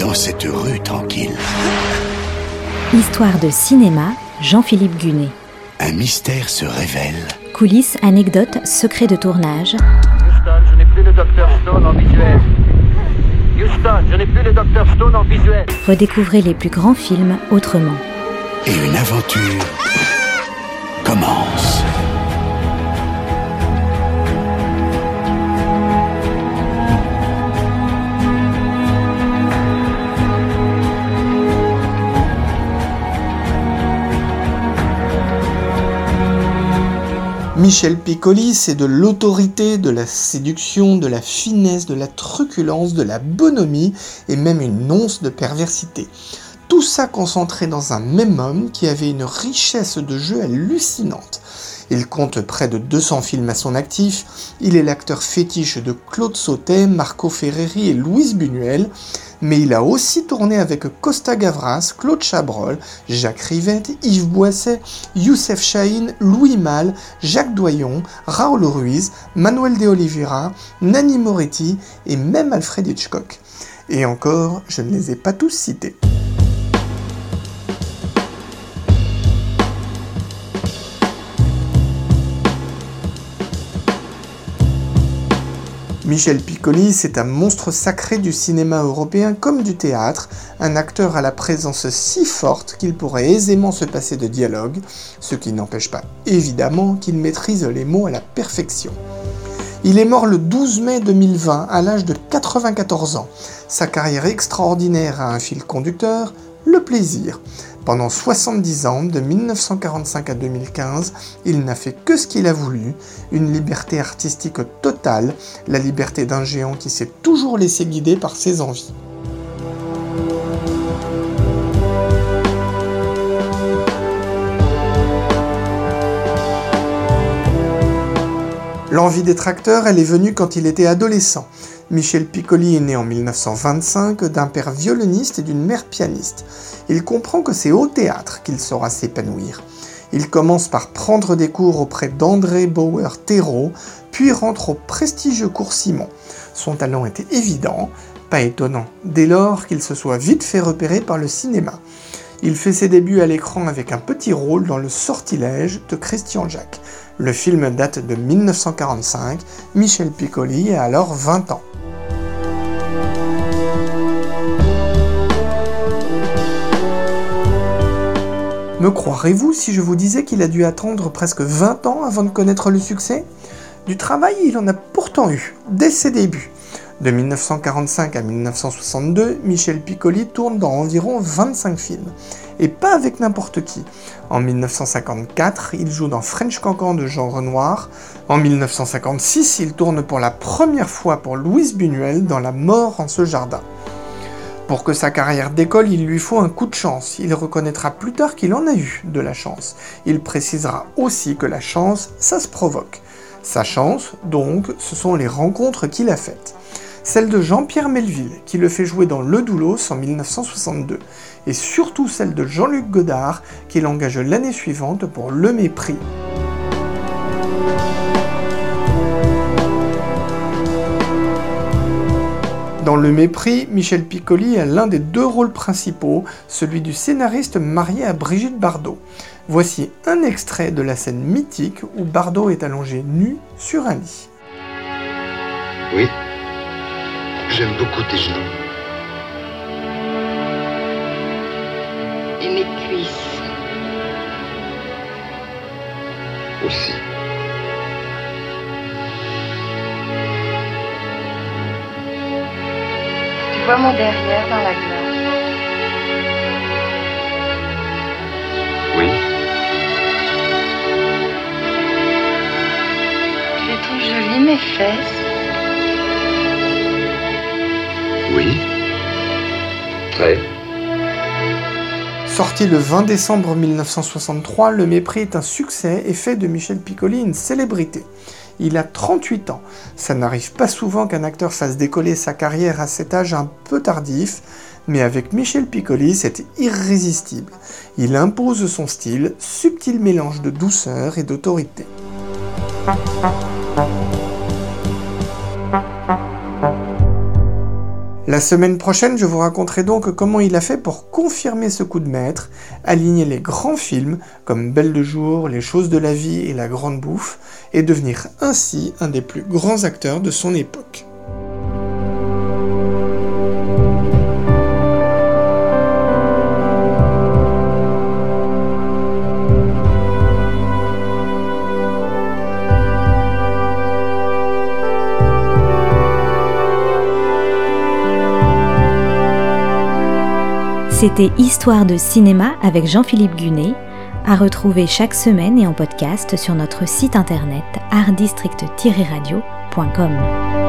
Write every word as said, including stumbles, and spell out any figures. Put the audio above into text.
dans cette rue tranquille. Histoire de cinéma, Jean-Philippe Gunet. Un mystère se révèle. Coulisses, anecdotes, secrets de tournage. Houston, je n'ai plus le docteur Stone en visuel. Houston, je n'ai plus le docteur Stone en visuel. Redécouvrez les plus grands films autrement. Et une aventure commence. Michel Piccoli, c'est de l'autorité, de la séduction, de la finesse, de la truculence, de la bonhomie et même une once de perversité. Tout ça concentré dans un même homme qui avait une richesse de jeu hallucinante. Il compte près de deux cents films à son actif, il est l'acteur fétiche de Claude Sautet, Marco Ferreri et Louise Buñuel, mais il a aussi tourné avec Costa Gavras, Claude Chabrol, Jacques Rivette, Yves Boisset, Youssef Chahine, Louis Malle, Jacques Doyon, Raoul Ruiz, Manuel de Oliveira, Nanni Moretti et même Alfred Hitchcock. Et encore, je ne les ai pas tous cités. Michel Piccoli, c'est un monstre sacré du cinéma européen comme du théâtre, un acteur à la présence si forte qu'il pourrait aisément se passer de dialogue, ce qui n'empêche pas évidemment qu'il maîtrise les mots à la perfection. Il est mort le douze mai deux mille vingt à l'âge de quatre-vingt-quatorze ans. Sa carrière extraordinaire a un fil conducteur, le plaisir. Pendant soixante-dix ans, de mille neuf cent quarante-cinq à deux mille quinze, il n'a fait que ce qu'il a voulu, une liberté artistique totale, la liberté d'un géant qui s'est toujours laissé guider par ses envies. L'envie d'être acteur, elle est venue quand il était adolescent. Michel Piccoli est né en mille neuf cent vingt-cinq d'un père violoniste et d'une mère pianiste. Il comprend que c'est au théâtre qu'il saura s'épanouir. Il commence par prendre des cours auprès d'André Bauer-Thérault, puis rentre au prestigieux cours Simon. Son talent était évident, pas étonnant, dès lors qu'il se soit vite fait repérer par le cinéma. Il fait ses débuts à l'écran avec un petit rôle dans Le Sortilège de Christian Jacques. Le film date de mille neuf cent quarante-cinq, Michel Piccoli a alors vingt ans. Me croirez-vous si je vous disais qu'il a dû attendre presque vingt ans avant de connaître le succès ? Du travail, il en a pourtant eu, dès ses débuts. De mille neuf cent quarante-cinq à mille neuf cent soixante-deux, Michel Piccoli tourne dans environ vingt-cinq films. Et pas avec n'importe qui. En mille neuf cent cinquante-quatre, il joue dans French Cancan de Jean Renoir. En mille neuf cent cinquante-six, il tourne pour la première fois pour Louise Buñuel dans La mort en ce jardin. Pour que sa carrière décolle, il lui faut un coup de chance. Il reconnaîtra plus tard qu'il en a eu de la chance. Il précisera aussi que la chance, ça se provoque. Sa chance, donc, ce sont les rencontres qu'il a faites. Celle de Jean-Pierre Melville, qui le fait jouer dans Le Doulos en mille neuf cent soixante-deux, et surtout celle de Jean-Luc Godard, qui l'engage l'année suivante pour Le Mépris. Dans Le Mépris, Michel Piccoli a l'un des deux rôles principaux, celui du scénariste marié à Brigitte Bardot. Voici un extrait de la scène mythique où Bardot est allongé nu sur un lit. Oui, j'aime beaucoup tes genoux. Et mes cuisses. Aussi. Tu vois mon derrière dans la glace. Oui. Tu les trouves jolies, mes fesses? Oui. Très. Sorti le vingt décembre mille neuf cent soixante-trois, Le Mépris est un succès et fait de Michel Piccoli une célébrité. Il a trente-huit ans. Ça n'arrive pas souvent qu'un acteur fasse décoller sa carrière à cet âge un peu tardif, mais avec Michel Piccoli, c'est irrésistible. Il impose son style, subtil mélange de douceur et d'autorité. La semaine prochaine, je vous raconterai donc comment il a fait pour confirmer ce coup de maître, aligner les grands films comme Belle de jour, Les choses de la vie et La grande bouffe, et devenir ainsi un des plus grands acteurs de son époque. C'était Histoire de cinéma avec Jean-Philippe Gunet, à retrouver chaque semaine et en podcast sur notre site internet art district tiret radio point com.